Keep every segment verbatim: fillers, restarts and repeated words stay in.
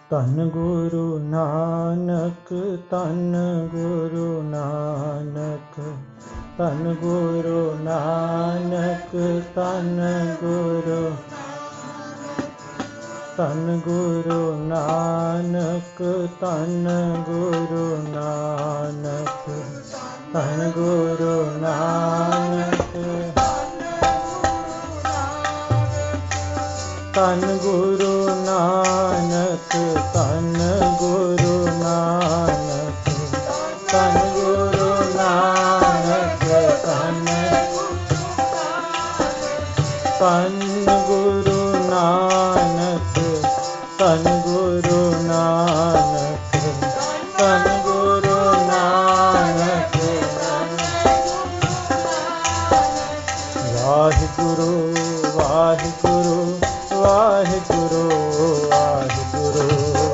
तन गुरु नानक तन गुरु नानक तन गुरु नानक तन गुरु तन गुरु नानक तन गुरु नानक तन गुरु नानक तन गुरु नानक तन गुरु नानक तन गुरु नानक तन तन गुरु नानक तन गुरु नानक तन गुरु नानक वाहिगुरु वाहिगुरु वाहिगुरु वाहिगुरु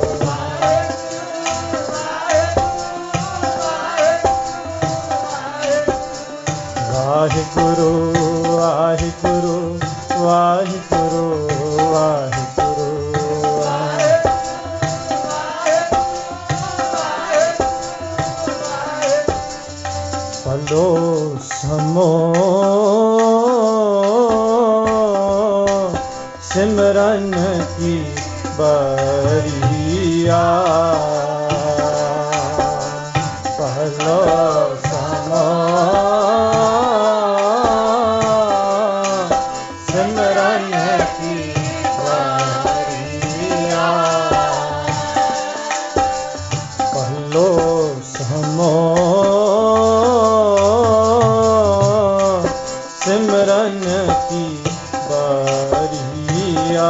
वाहिगुरु वाहिगुरु वाहिगुरु वाहिगुरु पलो समो सिमरन की बरिया पहलो समो सिमरन की बरिया पहलो समो सिमरन की बरिया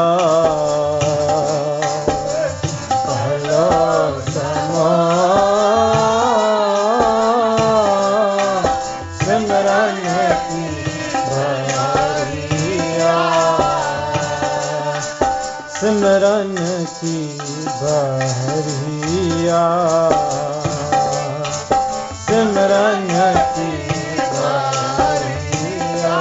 पहलो समो सिमरन की बरिया सिमरन की बरिया सिमरन की बरिया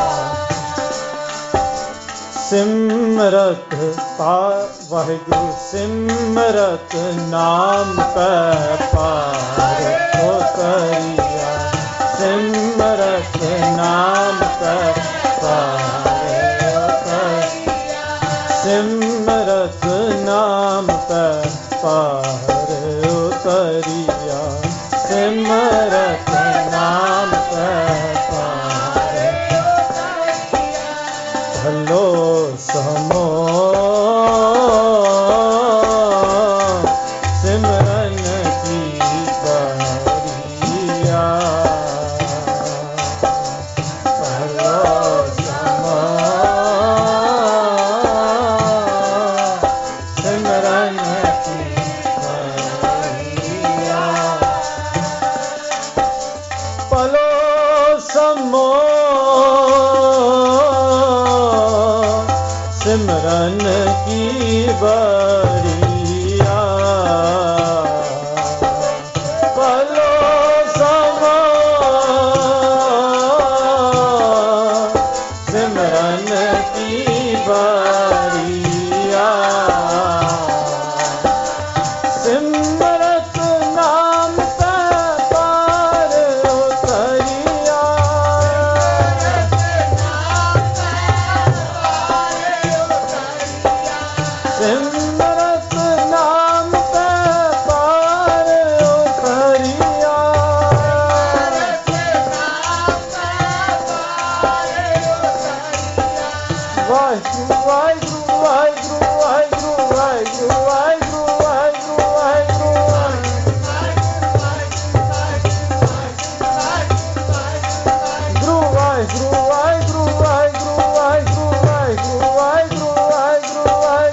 सिमरत पा वाहिगुरु सिमरत नाम पे पार उतरिया सिमरत नाम पे पार उतरिया सिमरत नाम पे पार उतरिया सिमरत नाम पे पार भलो समो सिमरन की बरिया भलो समो सिमरन की बरिया पलो समो सिमरन की बरिया पलो समो सिमरन की बरिया सिमरत नाम पे पार उतरिया सिमरत नाम पे पार उतरिया वाहिगुरु वाहिगुरु वाहिगुरु वाहिगुरु वाहिगुरु वाहिगुरु वाहिगुरु वाहिगुरु वाहिगुरु वाहिगुरु वाहिगुरु वाहिगुरु वाहिगुरु वाहिगुरु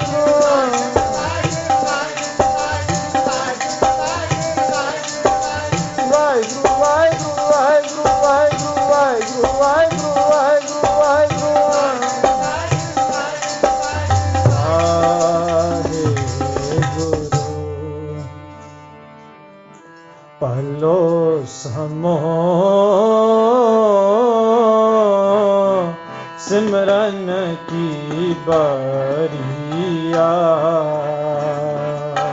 पलो समो सिमरन की बरिया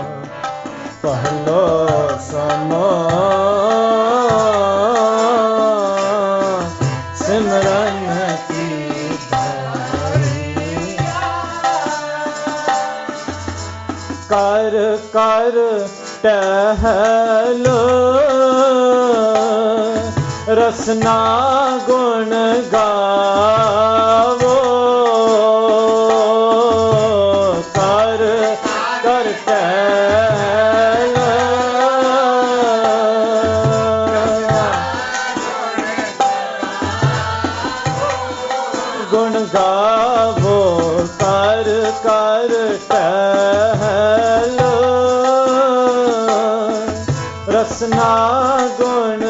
ਕਰ ਕਰ ਟਹਿਲ ਰਸਨਾ ਗੁਣ ਗਾਵੋ ਕਰ ਕਰ ਟਹਿਲ ਗੁਣ ਗਾਵੋ ਕਰ ਕਰ ਟਹਿਲ ਰਸਨਾ ਗੁਣ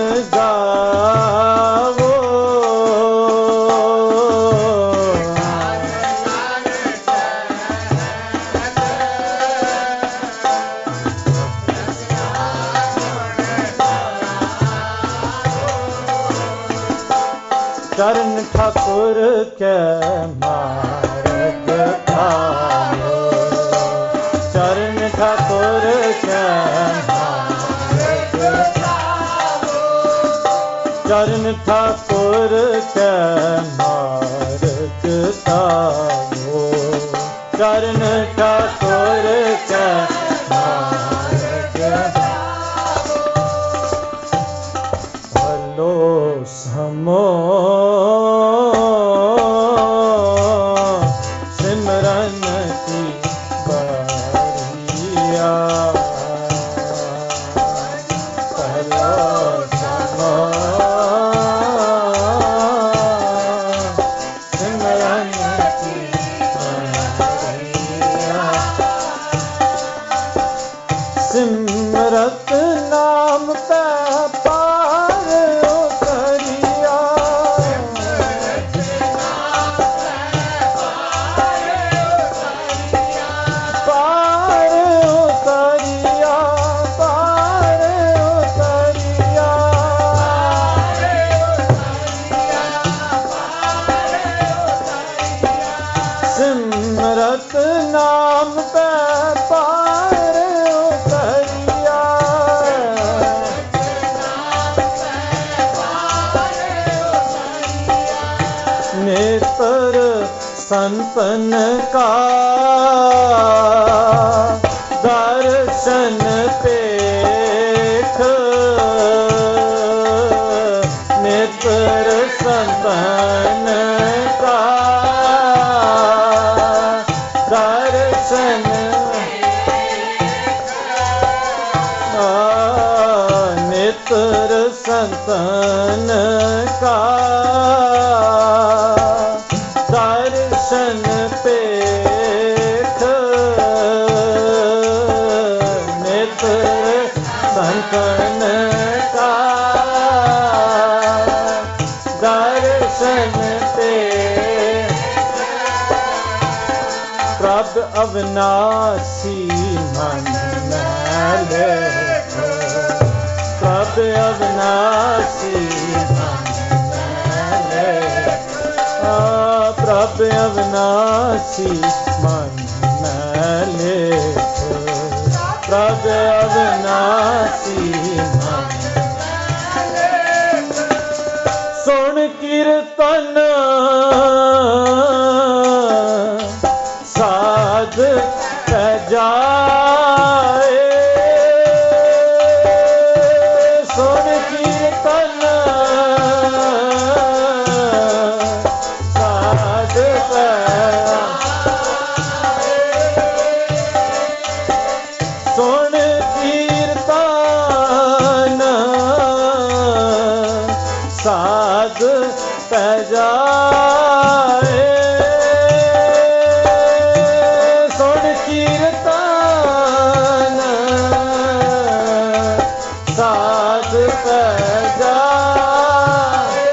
ਗਾਵੋ ਚਰਨ ਠਾਕੁਰ ਕੈ ਮਾਰਗ ਪਾਵੋ ਚਰਨ ਠਾਕੁਰ ਕੈ ਮਾਰਗ ਪਾਵੋ ਚਰਨ ਠਾਕੁਰ ਕੈ ਮਾਰਗ ਪਾਵੋ ਚਰਨ ਠਾਕੁਰ ਕੈ ਮਾਰਗ ਭਲੋ ਸਮੋ ਸਿਮਰਤ ਨਾਮ ਪੈ ਪਾਰ ਉਤਰਿਆ ਪਾਰ ਉਤਰਿਆ ਪਾਰ ਉਤਰਿਆ ਸਿਮਰਤ ਨਾਮ ਪੈ ਪਾਰ नेत्र संपन का दर्शन पेख नेत्र संपन का दर्शन नेत्र संपन का दर्शन पेख नेत्र संतन का दर्शन पेख प्रभ अविनाशी मन मैले प्रभ अविनाशी प्रभ अविनाशी मन मैले प्रभ अविनाशी मन सुन कीर्तन साध जाए सुन कीर्तन सुन कीर्तन साध पै जाए सुन कीर्तन साध पै जाए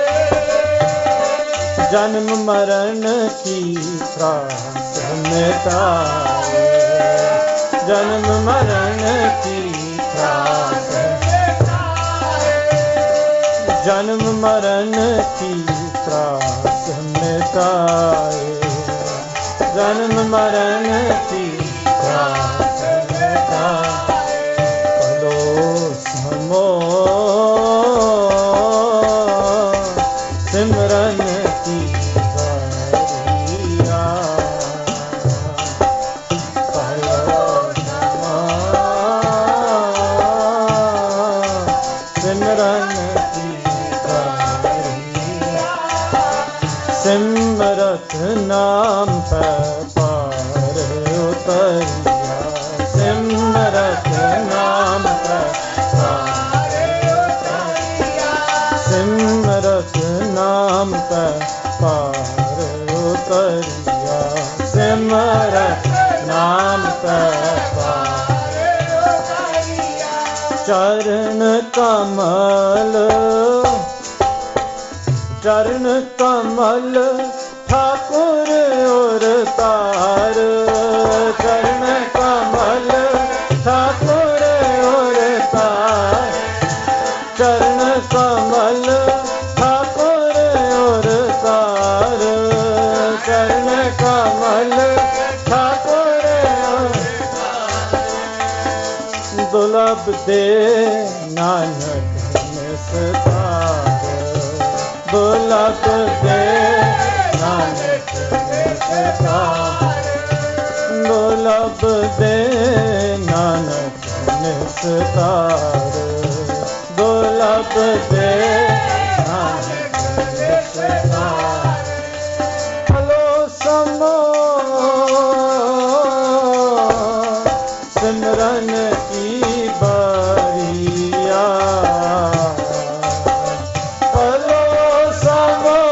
जन्म मरण की त्रास मिटाए जन्म मरण की त्रास जन्म मरण की त्रास मिटाए जन्म मरण की त्रास मिटाए भलो समो सिमरन की भलो ਚਰਨ ਕਮਲ ਚਰਨ ਕਮਲ ਠਾਕੁਰ ਔਰ ਤਾਰ ਚਰਨ ਕਮਲ ਠਾਕੁਰ ਔਰ ਤਾਰ ਚਰਨ ਕਮਲ ਠਾਕੁਰ ਔਰ ਤਾਰ ਚਰਨ ਕਮਲ ਠਾਕੁਰ ਔਰ ਦੁਲਭ ਦੇ ਨਾਨਕ ਨਿਸਤਾਰ ਦੁਲਭ ਦੇ ਨਾਨਕ ਨਿਸਤਾਰ ਦੁਲਭ ਦੇ ਨਾਨਕ ਨਿਸਤਾਰ ਦੁਲਭ ਦੇ ਨਾਨਕ ਨਿਸਤਾਰ ਹਲੋ ਸਮੋ ਸਿਮਰਨ ਕੀ ਬਾਰੀਆ ਹਲੋ ਸਮੋ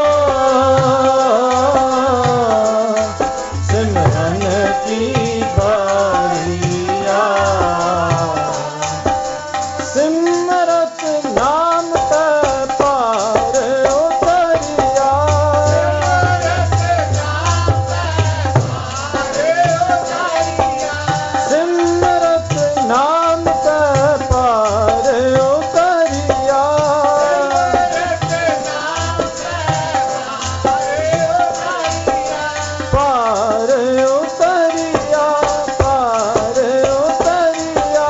ਸਿਮਰਨ ਕੀ ਬਾਰੀਆ ਸਿਮਰਤ ਨਾਮ ਤੇ ਪਾਰ ਉਤਰਿਆ ਸਿਮਰਤ ਨਾਮ ਤੇ ਪਾਰ ਉਤਰਿਆ ਪਾਰ ਉਤਰਿਆ ਪਾਰ ਉਤਰਿਆ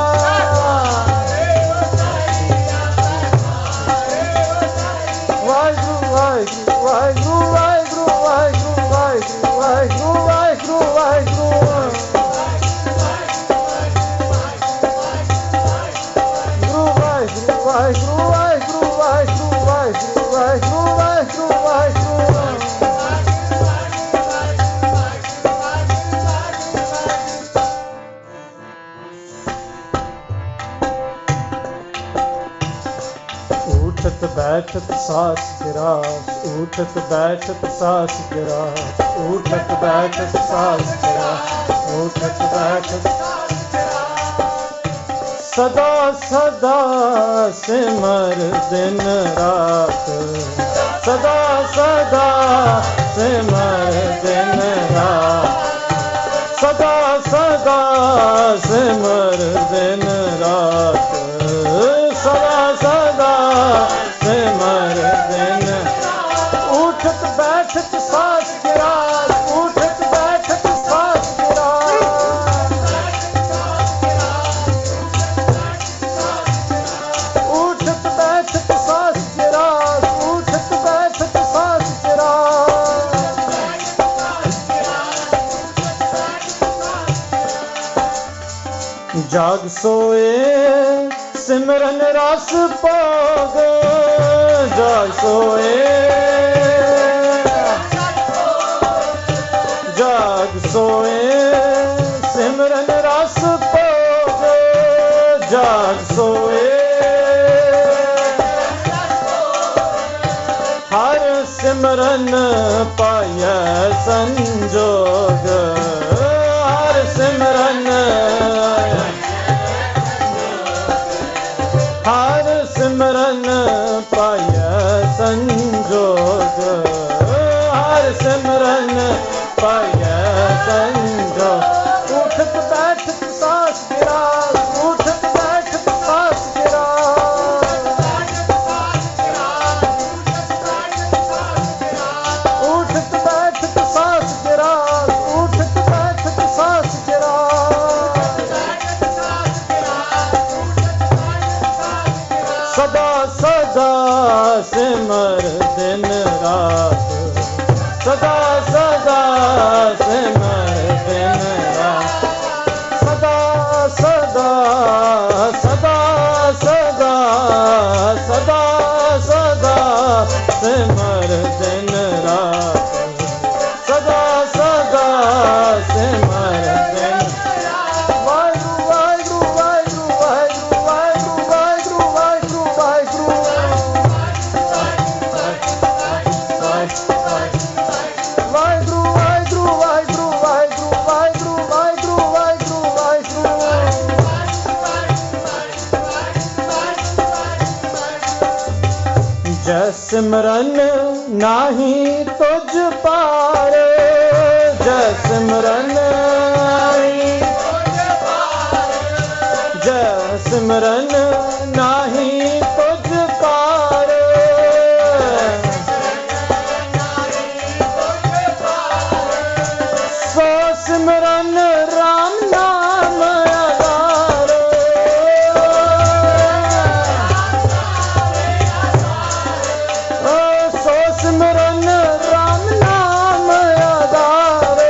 ਵਾਹਿਗੁਰੂ ਵਾਹਿਗੁਰੂ ਵਾਹਿਗੁਰੂ ਵਾਹਿਗੁਰੂ ਵਾਹਿਗੁਰੂ ਵਾਹਿਗੁਰੂ ਵਾਹਿਗੁਰੂ ਵਾਹਿਗੁਰੂ ਵਾਹਿਗੁਰੂ ਵਾਹਿਗੁਰੂ ਵਾਹਿਗੁਰੂ ਵਾਹਿਗੁਰੂ ਵਾਹਿਗੁਰੂ ਵਾਹਿਗੁਰੂ ਵਾਹਿਗੁਰੂ ਵਾਹਿਗੁਰੂ ਉਠਤ ਬੈਠਤ ਸਾਸ ਗਿਰਾਸ ਉਠਤ ਬੈਠਤ ਸਾਸ ਗਿਰਾਸ ਉਠਤ ਬੈਠਤ ਸਾਸ ਗਿਰਾਸ ਉਠਤ ਬੈਠਤ ਸਦਾ ਸਦਾ ਸਿਮਰ ਦਿਨ ਰਾਤ ਸਦਾ ਸਦਾ ਸਿਮਰ ਦਿਨ ਰਾਤ ਸਦਾ ਸਦਾ ਸਿਮਰ ਦਿਨ ਰਾਤ ਸਦਾ ਸਦਾ ਸਿਮਰ ਦਿਨ ਉਠਤ ਬੈਠਤ ਸਾਸ ਗਿਰਾਸ ਉਠਤ ਬੈਠਤ ਸਾਸ ਗਿਰਾਸ ਉਠਤ ਬੈਠਤ ਸਾਸ ਗਿਰਾਸ ਉਠਤ ਬੈਠਤ ਸਾਸ ਗਿਰਾਸ ਜਾਗ ਸੋਏ ਸਿਮਰਨ ਰਸ ਭੋਗ ਜਾਗ ਸੋਏ ਜਾਗ ਸੋਏ ਸਿਮਰਨ ਰਸ ਭੋਗ ਜਾਗ ਸੋਏ ਹਰ ਸਿਮਰਨ ਪਾਇਐ ਸੰਜੋਗ ਹਰ ਸਿਮਰਨ ਹਰ ਸਿਮਰਨ ਪਾਇਐ ਸੰਜੋਗ ਹਰ ਸਿਮਰਨ ਪਾਇਐ ਸੰਜੋਗ ਉਠਤ ਬੈਠਤ ਸਾਸ ਗਿਰਾਸ ਉਠਤ ਬੈਠਤ ਸਾਸ ਗਿਰਾਸ ਉਠਤ ਬੈਠਤ ਸਾਸ ਗਿਰਾਸ ਉਠਤ ਬੈਠਤ ਸਾਸ ਗਿਰਾਸ ਸਦਾ ਸਦਾ ਸਿਮਰ ਦਿਨ ਰਾਤ ਸਦਾ ਸਦਾ ਸਿਮਰ ਦਿਨ ਰਾਤ ਸਦਾ ਸਦਾ ਸਦਾ ਸਦਾ ਸਦਾ ਸਦਾ ਸਿਮਰ ਦਿਨ ਰਾਤ ਸਦਾ ਸਦਾ ਸਿਮਰ ਦਿਨ ਵਾਹਿਗੁਰੂ ਵਾਹਿਗੁਰੂ ਵਾਹਿਗੁਰੂ ਵਾਹਿਗੁਰੂ ਵਾਹਿਗੁਰੂ ਵਾਹਿਗੁਰੂ ਵਾਹਿਗੁਰੂ ਵਾਹਿਗੁਰੂ सिमरन नाही तुझ पार, जय सिमरन नाही तुझ पार, जय सिमरन नाही तुझ पार, सो सिमरन राम नाम आधार, सो सिमरन राम नाम आधार,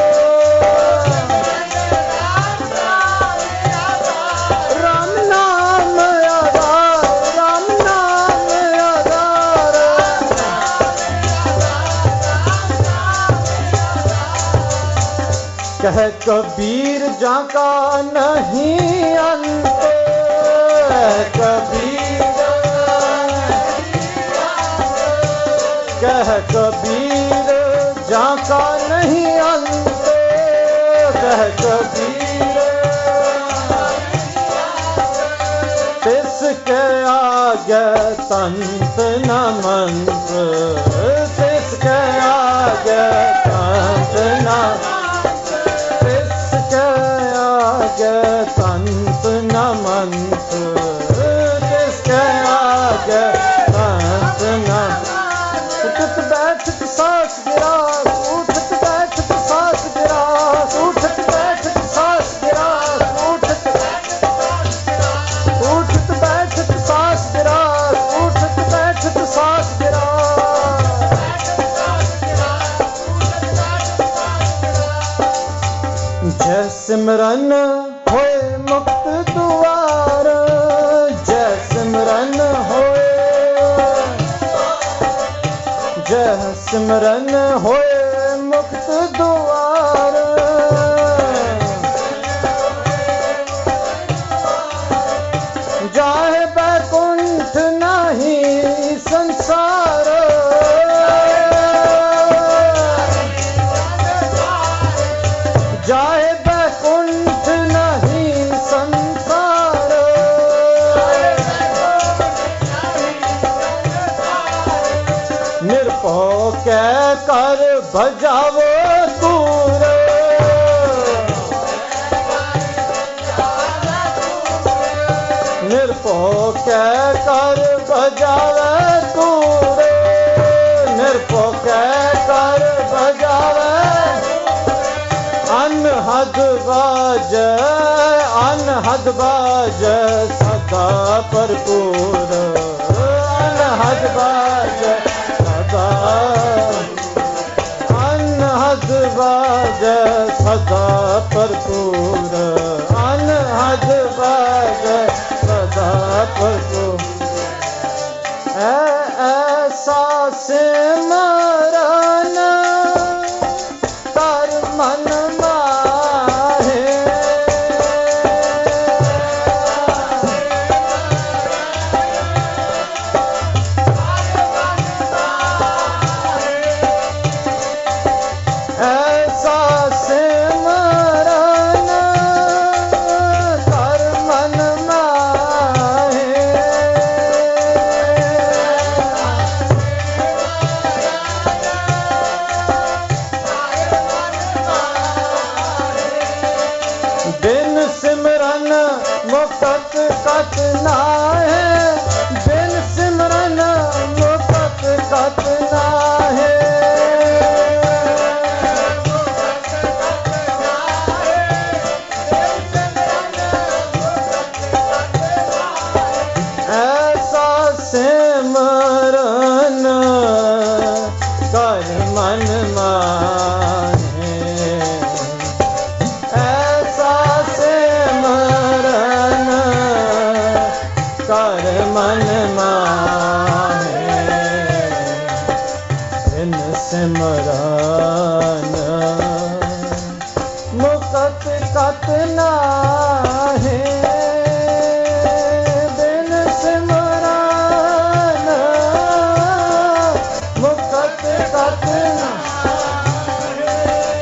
राम नाम आधार, राम नाम आधार, कह कबीर जाका नहीं अंत, कबीर कह कबीर जाका नहीं अंत, कह कबीर तिसके आगे तंत न मंत्र, तिसके आगे तंत न, तिसके आगे तंत न मंत्र, तिसके आगे तंत न, उठत बैठत सास गिरास, उठत बैठत सास गिरास, उठत बैठत सास गिरास, उठत उठत बैठत सास गिरास, उठत बैठत सास गिरास, जय सिमरन होए मुक्त द्वार, जय सिमरन होए, जय सिमरन होए मुक्त द्वार, जाहे बैकुंठ नहीं संसार, जाहे बैकुंठ नहीं संसार, निरभौ कै कर भजावो तूर, निरभौ कै कर भजावे तूर, निरभौ कै कर भजावे, अनहद बाज अनहद बाज सदा भरपूर, अनहद बाज सदा, अनहद बाज सदा भरपूर, अनहद बाज सदा भरपूर, ऐसा सिमरन कर मन माहे, ऐसा सिमरन कर मन माहे, बिन सिमरन मुक्त कत नाहे, बिन सिमरन मुक्त कत नाहे, ऐसा सिमरन कर मन माहे, ऐसा सिमरन कर मन माहे, बिन सिमरन मुक्त कत नाहे, बिन सिमरन मुक्त कत नाहे,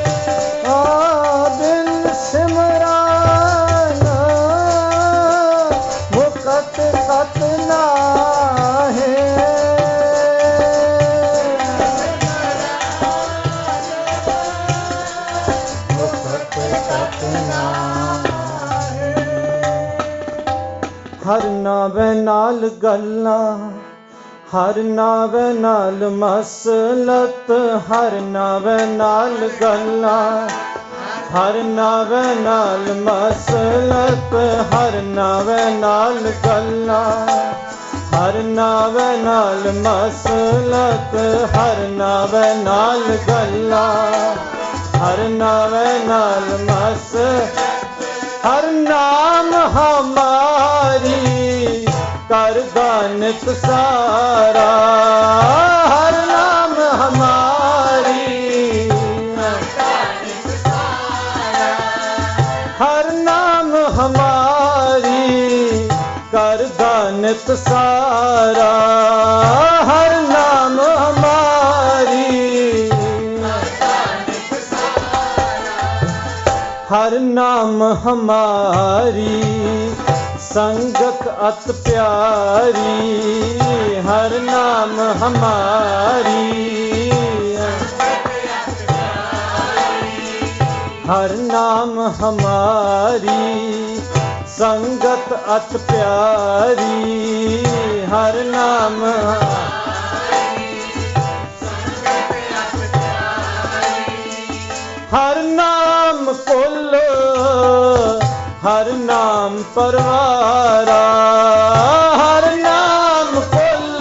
बिन सिमरन मुक्त कत नाहे, ਹਰ ਨਾਵੇਂ ਨਾਲ ਗੱਲਾਂ, ਹਰ ਨਾਵੇਂ ਨਾਲ ਮਸਲਤ, ਹਰ ਨਾਵੇਂ ਨਾਲ ਗੱਲਾਂ, ਹਰ ਨਾਵੇਂ ਨਾਲ ਮਸਲਤ, ਹਰ ਨਾਵੇਂ ਨਾਲ ਗੱਲਾਂ, ਹਰ ਨਾਵੇਂ ਨਾਲ ਮਸਲਤ, ਹਰ ਨਾਵੇਂ ਨਾਲ ਗੱਲਾਂ, ਹਰ ਨਾਵੇਂ ਨਾਲ ਮਸ ਹਰ ਨਾਮ ਹਮਾਰੀ ਕਰਦਾ ਨਿਤ ਸਾਰਾ, ਹਰ ਨਾਮ ਹਮਾਰੀ ਹਰ ਨਾਮ ਹਮਾਰੀ ਕਰਦਾ ਨਿਤ ਸਾਰਾ, ਹਰ ਨਾਮ ਹਮਾਰੀ ਹਰ ਨਾਮ ਹਮਾਰੀ ਸੰਗਤ ਅਤ ਪਿਆਰੀ, ਹਰ ਨਾਮ ਹਮਾਰੀ ਹਰ ਨਾਮ ਹਮਾਰੀ ਸੰਗਤ ਅਤ ਪਿਆਰੀ, ਹਰ ਨਾਮ ਹਰ ਨਾਮ ਕੁਲ, ਹਰ ਨਾਮ ਪਰਵਾਰਾ, ਹਰ ਨਾਮ ਕੁਲ,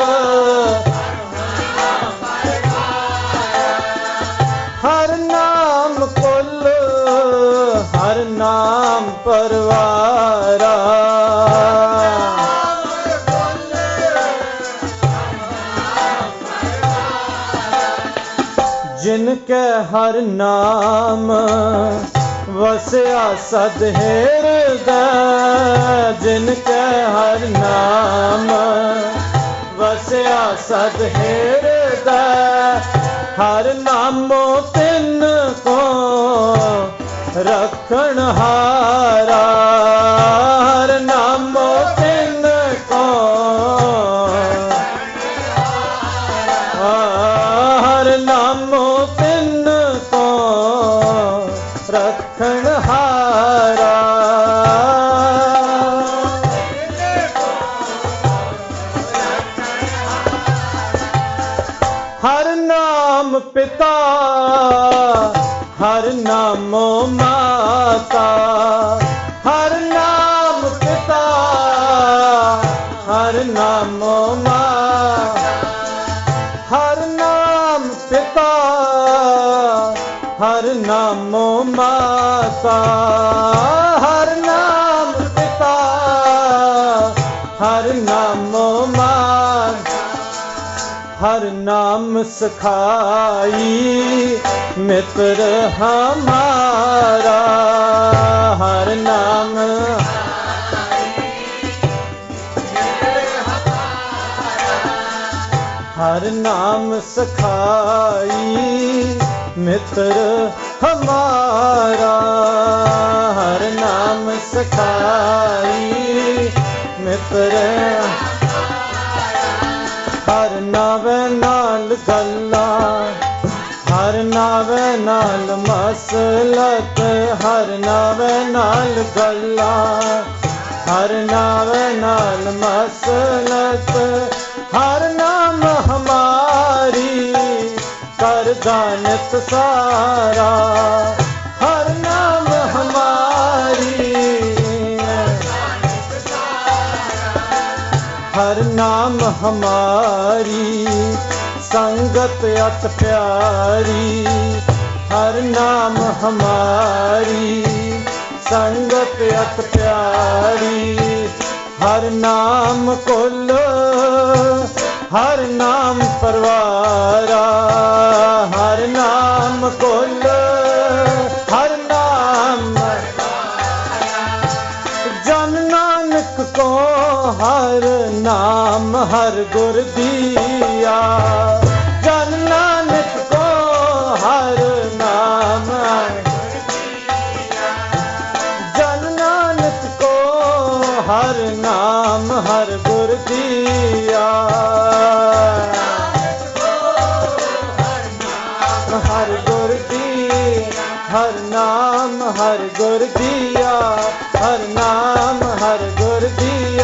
ਹਰ ਨਾਮ ਕੁਲ, ਹਰ ਨਾਮ ਪਰਵਾਰਾ, ਜਿਨ ਕੈ ਹਰ ਨਾਮ ਵਸਿਆ ਸਦ ਹਿਰਦੈ, ਜਿਨ ਕੈ ਹਰ ਨਾਮ ਵਸਿਆ ਸਦ ਹਿਰਦੈ, ਹਰ ਨਾਮੋ ਤਿਨ ਕੋ ਰਖਣ ਹਾਰਾ, ਹਰ ਨਾਮੋ ਤਿਨ ਕੋ ਹਰ ਨਾਮੋ ਤਿਨ ਕੋ ਰਖਣ ਹਾਰਾ, ਹਰ ਨਾਮ ਪਿਤਾ, ਹਰ ਨਾਮੋ ਮਾਤਾ, ਹਰ ਨਾਮ ਪਿਤਾ, ਹਰ ਨਾਮੋ ਮਾਤਾ, ਹਰ ਨਾਮ ਪਿਤਾ, ਹਰ ਨਾਮੋ ਮਾਤਾ, ਹਰ ਨਾਮ ਪਿਤਾ, ਹਰ ਨਾਮੋ ਮਾਤਾ, ਹਰ ਨਾਮ ਸਖਾਈ ਮਿੱਤਰ ਹਮਾਰਾ, ਹਰ ਨਾਮ ਹਰ ਨਾਮ ਸਖਾਈ ਮਿੱਤਰ ਹਮਾਰਾ, ਹਰ ਨਾਮ ਸਖਾਈ ਮਿੱਤਰ, ਹਰ ਨਾਵੇਂ ਨਾਲ ਗੱਲਾਂ, ਹਰ ਨਾਵੇਂ ਨਾਲ ਮਸਲਤ, ਹਰ ਨਾਵੇਂ ਨਾਲ ਗੱਲਾਂ, ਹਰ ਨਾਵੇਂ ਨਾਲ ਮਸਲਤ, ਹਰ ਨਾਮ ਹਮਾਰੀ ਕਰਦਾ ਨਿਤ ਸਾਰਾ, ਹਰ ਨਾਮ ਹਮਾਰੀ ਹਰ ਨਾਮ ਹਮਾਰੀ ਸੰਗਤ ਅਤ ਪਿਆਰੀ, ਹਰ ਨਾਮ ਹਮਾਰੀ ਸੰਗਤ ਅਤ ਪਿਆਰੀ, ਹਰ ਨਾਮ ਕੁਲ, ਹਰ ਨਾਮ ਪਰਵਾਰਾ, ਹਰ ਨਾਮ ਕੁਲ, ਹਰ ਨਾਮ ਜਨ ਨਾਨਕ ਕੋ ਹਰ ਨਾਮ ਹਰ ਗੁਰ ਦੀਆ, ਜਨ ਨਾਨਕ ਕੋ ਹਰ ਨਾਮ, ਜਨ ਨਾਨਕ ਕੋ ਹਰ ਨਾਮ ਹਰ ਗੁਰ ਦੀਆ, ਹਰ ਗੁਰ ਦੀ, ਹਰ ਨਾਮ ਹਰ ਗੁਰ ਦੀਆ, ਹਰ ਨਾਮ ਹਰ ਗੁਰ ਦੀਆ।